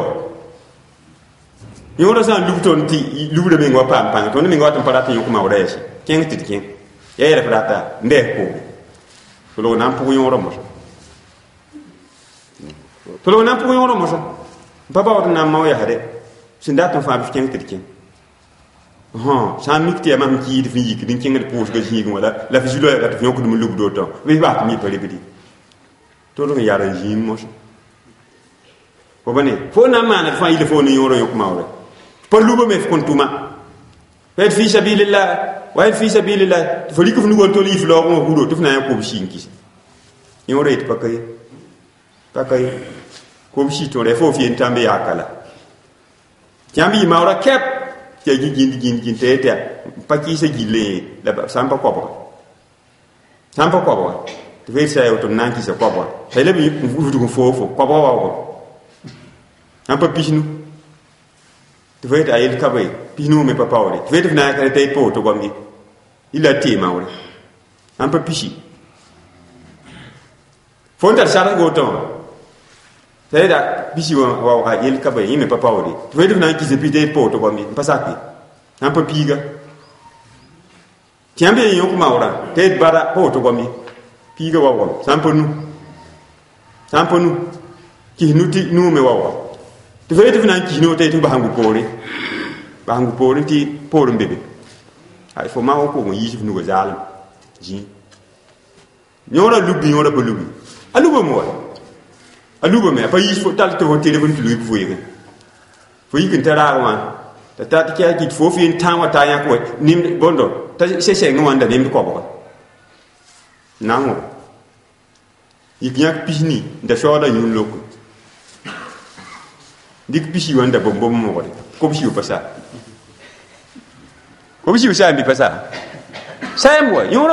yoro san lubuton ti lubre me ngwa pam to ne me ngwa to parata yok mawre se king ti king ya era parata nde ko lo nam pu yoro mo to lo nam pu yoro mo so baba wat nam maw ya hade sen data fa bi king ti king san mikti amam ki di fi din kinga de pos ga higu wala la fi julo ga fi ko dum lub do to we ba mi pare bidi to lo ya ran jim mo ko bane fo na mana fa ile fo ni yoro yok mawre par luba me fi kontuma fa fi sabilillah wa fi sabilillah fo liku fu ngol to li fi lo mo hudo tufna ya ko bi shinki yoro it pakay ko bi shi to re fo fi entambe yakala jambi mawra kep ya gin tete paki se gile la samba ko te ve sa auto nanki se ko te le bi fudu ko fofo ko ko un peu pisnu te ve ta il kabay pisnu me papa ore te ve te na ka te po to gombi il a ti ma ore un peu pichi fonda sara go to te da bisi wa ha il kabay me papa ore te ve te na ki se pite po to gombi pasaki un peu piga tiambe yok maura te bara po to gombi piga wa samponu ki nuti nu me wa te ve te na ki no te ba hangu pore ti por mbebe ay fo ma ko mo yiji nu go zalim ji nyora lubi aluba mo aluba me pa yiji fo tal to hotel bon tulu fo yega fo yikin tara wa ta ti ki fo fi tan wa ta ya ko nim bondo ta se ngwan da nim ko ko nango yikin pini da shoda yun loko dik pisi wanda bombom mo ko bisi pasa ko bisi sa mbi pasa sa mo yoro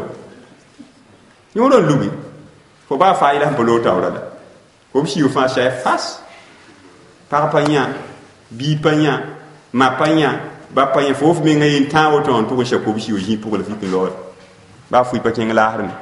lubi fo ba fa ila bolo tawra da ko bisi fa sa fas par panya bi panya ma panya ba panya fof mi ngay tan auton to ko se ko bisi ji pour le fi lo ba fu pa ken la harmi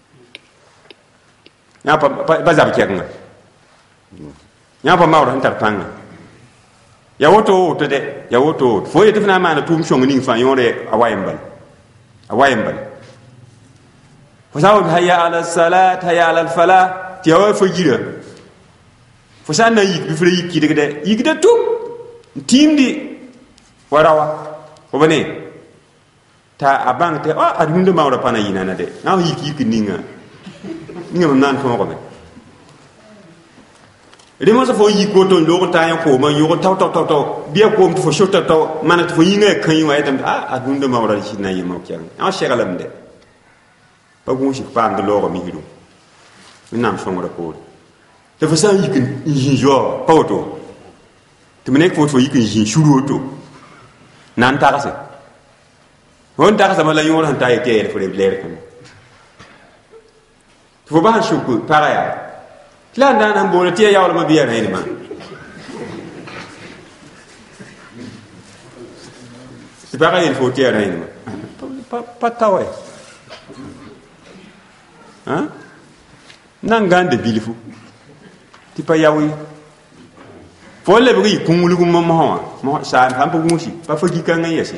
ya pa zab kenga ya pa mawra ntar panga ya woto to de ya woto fo yete fina mana tum shong ning fa yore awayembal fo sawu hayya ala salat hayya ala al falah ti awa fo jira fo sanna yik bi fere yik de tum timdi warawa ko bane ta abang te adunde mawra pana yina na de na yik ninga nan ko ko remo sa fo yi ko to lo ta yan ko man yo taw biya ko fo shota taw man fo yi nga kan yi wa etam adunde mawra shi na yi maw kyan shagalam de ba gun shi pa ndo lo mi hidu nam shongora ko te fo sa yi kin yi jo pauto te mene ko fo yi kin yi shuru to nan ta kase won ta kase mala yo ran ta yi ke fo de blair kan fo ba shuku para ya la ndana mbole tie yawla ma biya na ma c'est pareil il faut tie na ma pas tawe hein nangande bilifu ti pa yawi fo le bi kungulu mo sa han po musi pa fo gi kan yesi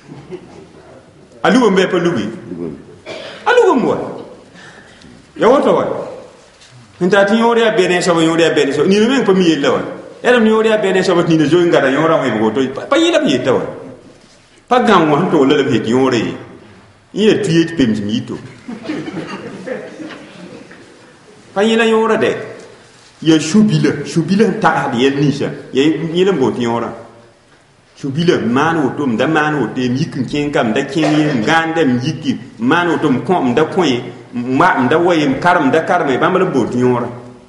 alu mbe pa lubi alu mo yawoto wa ntati yori abene so ni men ko mi yella wa eram ni yori abene so ni jo ngara yora we go to pa yila bi tawa pa gan wa to le bi yori ye tiet pem mi to pa yila yora de ye shubila ta de yel nisha ye yila mo ti yora shubila manu to mda manu de mi kin kam da kin ye ngande mi yiki manu to ko mda ko ma mda wayim karam da karme ba mala bot yora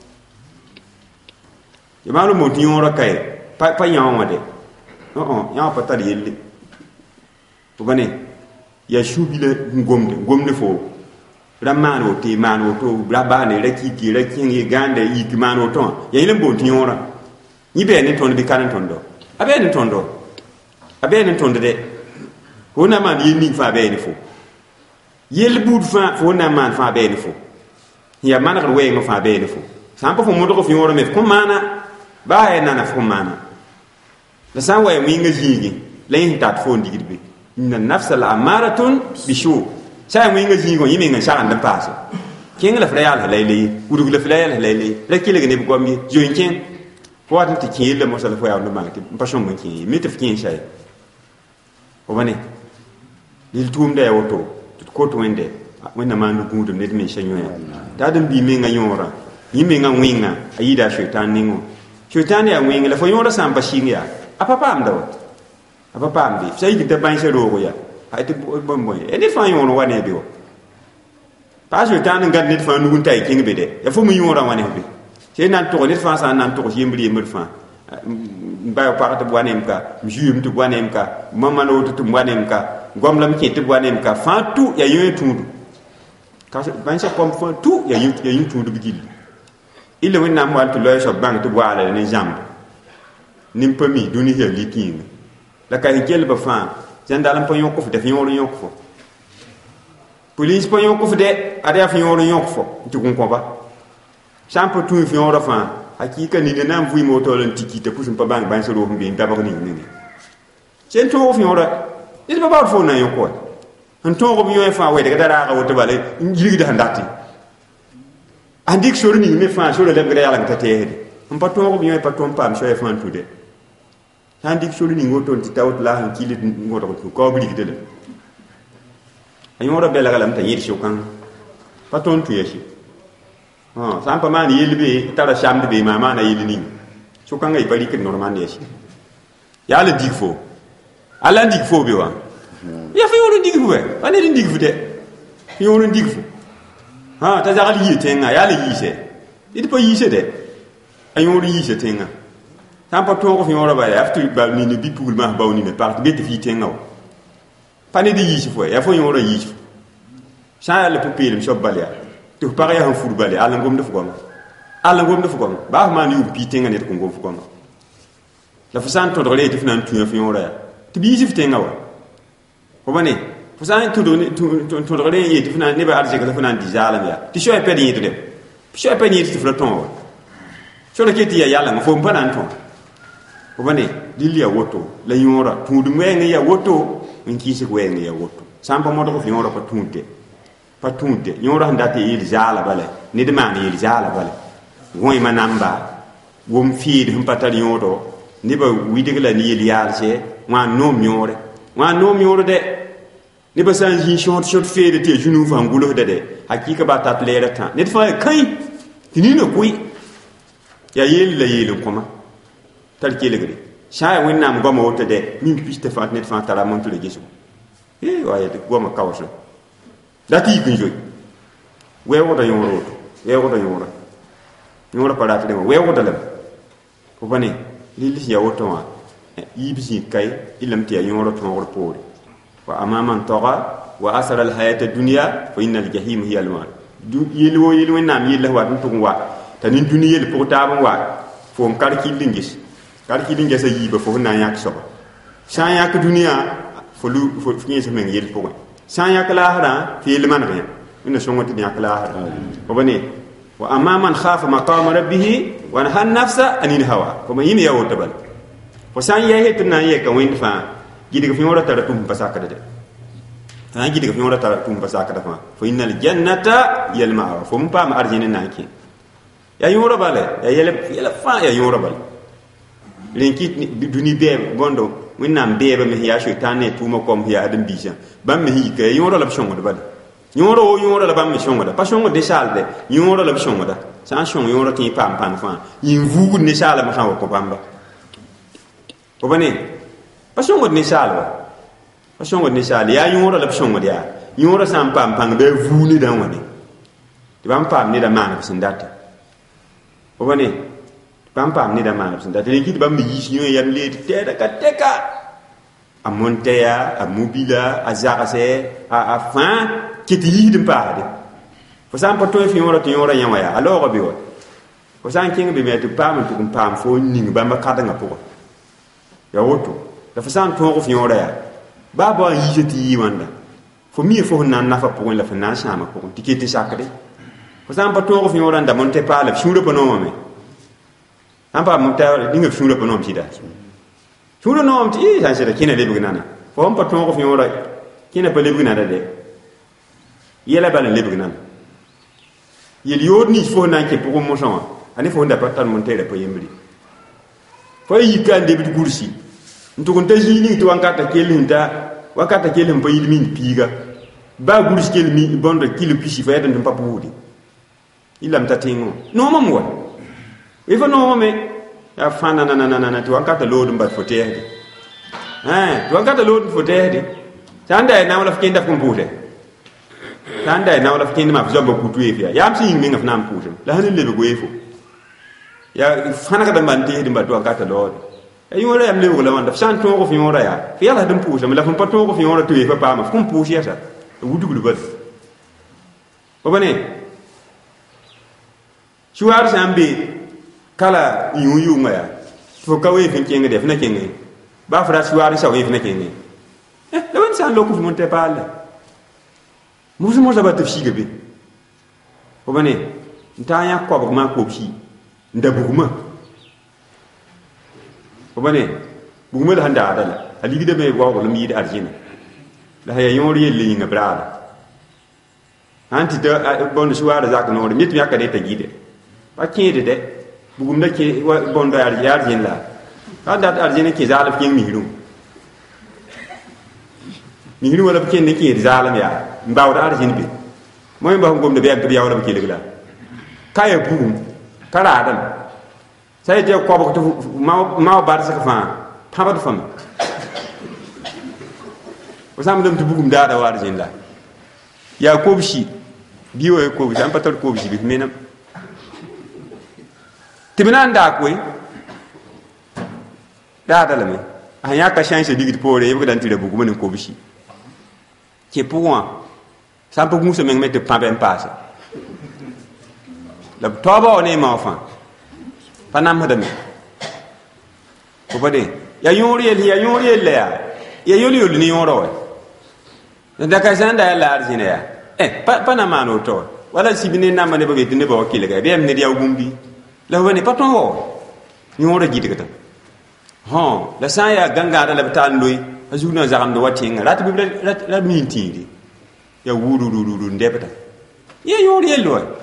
ya malu mot yora kay pa yawa de ya pa tar yelle ko bane ya shubile ngomde fo Raman o te man o to Rabane, Reki, Reking, Ganda, Ikiman o ton, Yalim Bontiora. Ni be ni ton bi kan tondo. Abe ni tondo. Abe ni tondo de. Hona man yini fa be ni fo. Yel bud fa hona man fa be ni fo. Ya man ga we ngo fa be ni fo. Sampa fo modo ko fi woro me ko mana ba e nana fo mana. La san wa mi nga jigi lain tat fo ndigirbe. Inna nafsa la amaratun bishu. Sai mi nga jigo yimi nga sha anda paso. King la frayal lele, udu la frayal lele. La kile ne ko mi join king. Wat ti kin le mo sala fo ya no ma ti pa shom mo kin mi te kin shay. O bane. Lil tum de auto. Ko to wende. Wenda man du gudu ne mi shanyo ya. Dadum bi mi nga yora. Yimi nga winga ayida shaitan ningo. Shaitan ya winga la fo yora sam pa shinga. Apa pam do. Apa pam bi. Sai ki te ban se ro ya. Ai te bombo. E ne fa yora wane bi o. Pa shaitan ngad ne fa nugun tay king be de. Ya fo mu yora wane bi. C'est nan to ne fa sa nan to yembri yembri fa ba pa ta bwanem ka mjum to bwanem ka mama no to bwanem ka gom lam ki to bwanem ka fa tu ya yoy tundu ka ban sa kom fa tu ya yu tundu bigil illa wenna mo alto loy so bang to bwala ne jamb nim pami duni he likin la ka hikel ba fa jandalam pa yoko de fi yoro yoko fo police pa yoko de ada fi yoro yoko fo tu kon ba champo tu fi ora fa hakika ni de nam vui moto len tikite pusun pa bang ban so ro mbi daba ko ni ni chen to fi ora ni ba ba fo na yo ko han to ko yo fa we de dara ga woto bale njiri de handati andik so ni me fa so le de ga yalla ta te han pa to ko yo pa to pa so e fa tu de andik so ni ngoto ti tawt la han kili ngoto ko bi de le ayora bela ga lam ta yir so kan pa ton tu yeshi sampa man yelbe tara shamde be mama na yelini so kan ngai bari kin normal ne shi ya la digfo ala digfo be wa ya fi wonu digfo be ani digfo de fi wonu digfo ta jagal yi tenga ya la yise idi pa yise de ayon yise tenga sampa to ko fi wonu ba ya aftu ba ni bi pugul ma ba ni ne part be te fi tenga pa ne di yise fo ya fo yon yise sa le pupil mi so balia to pare ya football ala ngom de fugom ba ma ni upi tenga ne ko ngom fugom la fusan to dole tifna tu fi ora to bi sif tenga wa ko bane fusan to dole ye tifna ne ba arje ka fana di jala ya ti shoy pe ni to de shoy pe ni ti flaton wa so le keti ya yala ngofo mpana nton ko bane dili ya woto la yora tu du ngenge ya woto nki se ko ngenge ya woto sampa modo ko fi ora pa tunte patunte nyora ndate yel jala bale ni de man yel jala bale won ma namba wom fiid hum patal yodo ni ba widigla ni yel yalse wa nom nyore de ni ba san jin short fiid te junu fa ngulo de hakika ba tat lere tan ni fa kai tini no kui ya yel la yel koma tal kelegre sha won nam goma wote de min piste fa net fa tara montu le jesu waye de goma kawso dati kunjoy wewo da yoro para tele wewo da lam ko bane lili ya woto wa yibisi kay ilam ti yoro to wor pori wa amaman taqa wa asara al hayat ad dunya fa innal jahim hiya al mar du yelwo nam yella wa dum wa tanin duniya le pota ban wa fo kar ki lingis sa yiba fo na yak so sa yak duniya fo lu fo fini se men yel po san yakla fi ilman ghaib inna shongoti yakla ko bane wa amma man khafa maqama rabbih wa nahaa nafsa anil hawa ko man yimi yawo tabal ko san yahe tunna ye ka win fa gidiga fi wora tara tum pasaka de gidiga fi wora tara tum pasaka da fa fa innal jannata yal ma'a fo mpa ma arjina naki ya yora bale ya yele fa ya yora bale lenki duni be gondo winnam beeba me ya shaitan ne tuma kom ya adam bisa bam me hi ke yoro la bshongo de bal yoro la bam me shongo da pa shongo de salde yoro la bshongo da san shongo yoro ti pam fa yin vugu ne sala ma hawo ko bamba ko bane pa shongo ne sala ya yoro la bshongo dia yoro sam pam be vuni dan wani de bam pam ne da mana bisindata ko bane pam ni da man da te ki bam yi nyo yam le te da ka teka a monteya a mobila a zakase a fin ki ti yi dim paade fo san pa toy fi yora to yora yama ya alors bi wa fo san king be metu pam to kum pam fo ning ba ma kada nga po ya woto da fo san to ko fi yora ya ba ba yi ti yi wanda fo mi fo nan na fa po la fa na sama po tiketi sakade fo san pa to ko fi yora nda monte pa la shuru po no me an pa monta dinga shuru po no mi da shuru no mi san se da kina le bugnana fo on pa to ko fi yora kina pa le bugnana de yela ba le bugnana yel yod ni fo nan ke pour mo sama ani fo nda patal montere pa yembri fo yi kan de bit kursi nto kon taji ni to wankata kelin pa yilmin piga ba kursi kelmi bondo kilo pisi fa yadan pa pudi ilam tatingo no mamwa e fa no me ya fana na to wankata lodum ba fo tede to wankata lodum fo tede tanda na wala fikenda kumpute tanda na wala fikenda ma fzo ba kutu efia yam si minga fna mpute la hanin lebe go efo ya fana ka damban te dimba to wankata lod e yore am lewo la wanda san to ko fi yora ya fi yala dum puse me la fon pato ko fi yora to efa pa ma kum puse ya sa wudu gudu bal o bane shuar sambe kala yu ngaya fo kawe fin kenga def na kenga ba fra shuar sa we fin kenga la wan san lo ko fi monte pala musu ba te figa be o bane ntanya ko ba ma ko fi ndabuguma o bane buguma da handa adala aligi de me wa ko mi da arjina la ya yori le yinga brada anti da bon shuar za ka no mit ya ka de ta gide ba kede de bugum da ke bon da arjina la kada arjina ke zalif king mihru wala ke ne ke zalam ya mbaw da arjina bi moy mbaw ngom de be ak ya wala ke legla kaya bugum kara adam sai je ko ba to ma bar sa fa pa ba fam wasam dum to bugum da war jinda ya ko bishi biyo ko bishi an patar ko bishi bi menam timinan da ko da lame an ya ka chance digit pore yebe dan tire bugum ne ko bishi ke pouan sam po muso men mette pa ben passe la toba on est ma enfant panam hadami ko bade ya yori le ya yoli ni yoro da ka sanda ya la arjina ya panama no to wala sibine na mane ba betine ba wakile ga be amne dia gumbi la woni paton wo yoro gidi kata la sa ya ganga da la tan loy azuna zaram do watinga rat bi la mintiri ya wuru ndebata ya yori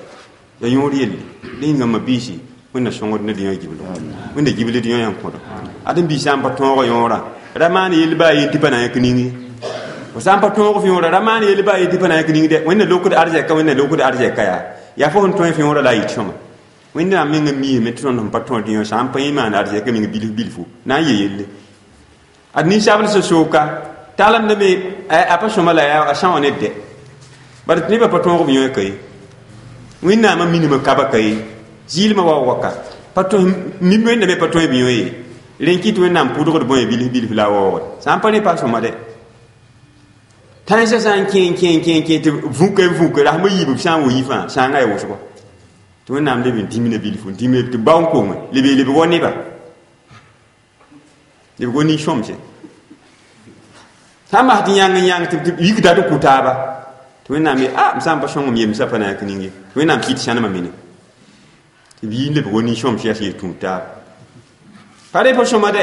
ni ngam bisi wonna songo ne diyo jiblo wonna jibile diyo yan ko adam bi samba tongo yora ramani yelba yi tipana yakningi o samba tongo fi yora ramani yelba yi tipana yakningi de wonna lokude arje ka ya fo hon ton fi yora la yi choma wonna menga mi metron non paton diyo samba iman arje ka mingi bilfu na yelle adni shabal so soka talam de me apa choma la ya ashan de bar ni ba paton ko yo kay wonna ma minima kaba kay zilma wa waka paton nimbe ne be paton bi yoyi lenki to nam pudo ko bon bil la wo san pa ne pas so made tan sa san kin te vuke la mo yibu san wo yifa san ga yo so to nam de bin dimine bil fu dimine te baw ko ma le be woni ba le be woni shomje sama ti yang te yigda to kutaba to nam me msam pa shongo mi msa pa na kiningi to nam kiti sana mamini bi le boni shom sia si tunta pare po shomade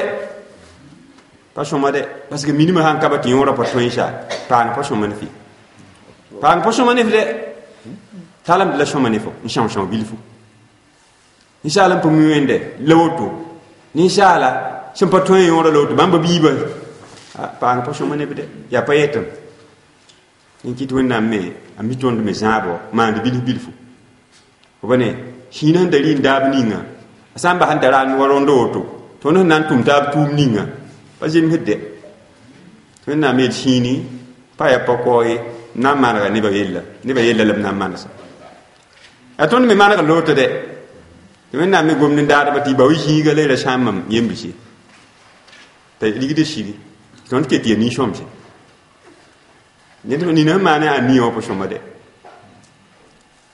parce que minimum han kabati yora po toisha pan po shomane fi de talam de la shomane fo inshallah bilfu inshallah po muende lewto inshallah sim po toy yora lewto bamba biba pan po shomane de ya payetam inki to na me amiton de me zabo mande bilfu ko bane hinan dari ndabninga asamba handara ni warondo to non nan tum tab tum ninga pajim hedde to na me hini pa ya pokoy na mara ni ba yella lam na manasa aton me mara loto de to na me gomni ndada bati ba wi higa le la shamam yembishi te ligide shiri ton ke ti ni shomje ni to ni na mana ani o po shomade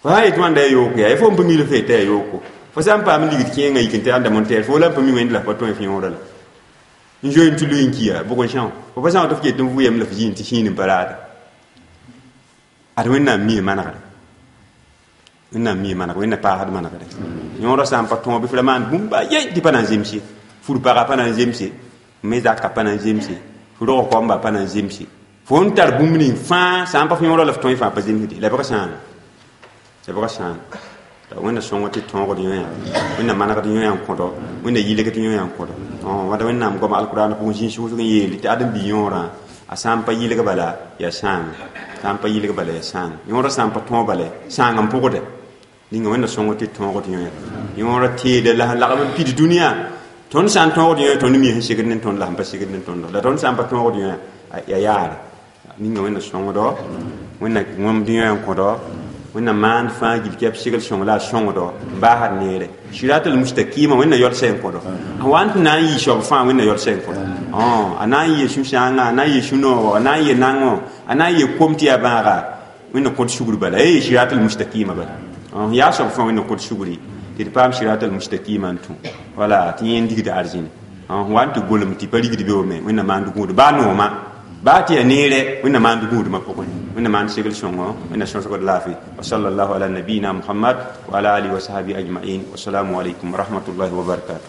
fa et wanda yo ko ya fo mbi le fete yo ko fa sam pa mi ligi kienga ikinte anda monter fo la pa mi wend la pa to fi ora la njoy ntu lu inkia bo ko chan fa sam to fiet nvu yem la fi inti hin parada ad wenna mi manaka wenna mi manaka wenna pa had manaka de yora sam pa to bi flaman bumba ye di panan zimsi fur pa panan zimsi meza ka panan zimsi furo ko mba panan zimsi fo ntar bumni fa sam pa fi ora la to fa pa zimsi la ba san c'est pas ça wẽnna sõng tɩ tõogd yõyã wẽnna manegd yõyã n kõdɔ wẽnna yɩlgd yõyã n kõdɔ wãda wẽnnaam goama alkurana pʋgẽ zĩig sʋʋsg n yeele tɩ ad n bɩ yõorã a sã n pa yɩlg bala yaa sãame sã n pa yɩlg bala yaa sãame yõorã sã n pa tõog bala sãang n pʋgdɛ ninga wẽnna sõng tɩ tõogd yõyã yõorã teeda la lagb n pid dũniyã tõnd sã n tõogd yõyã tõnd mi sẽn segd ne tõnd la sẽn pa segd ne tõnd la tõnd sã n pa tõogd yõyã yaa yaare ninga wẽnna sõngdɔ wẽnna wõmd yõyã n kõdɔ wẽnna maan fãa gil kɛp segl sõng la a sõngdɔ n baasd neere siratal mustakima wẽnna yɔl sẽn kõdɔ a wa n tɩ na n yɩ soab fãa wẽnna yɔl sẽn kõdɔ a na n yɩ sũ-sãanga a na n yɩ sũ-noogɔ a na n yɩ nangõ a na n yɩ kom tɩ yaa bãaga wẽnna kõd sugr bala ye siratal mustakima bala yaa soab fãa wẽnna kõd sugri tɩ d paam siratal mustakima n tũ wala tɩ yẽ n digd arzẽne wa n tɩ golem tɩ pa rigd beoome wẽnna maand gũud baa nooma baa tɩ ya neere wẽnna maand gũudmã pʋgẽ wẽnna maand segl sõngo wẽnna sõsgd laafɩ wa sallallahu ala nabiyina muhammad wa ala alihi wa sahbihi ajmain wassalamu aleykum wa rahmatullahi wa barakatuh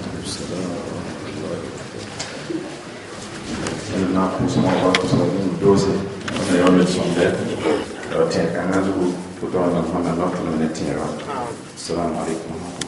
na kusema kwa sababu doze na yole sonde yote kanga zuku kutoa na mwana ndoto na netira. Assalamu alaikum.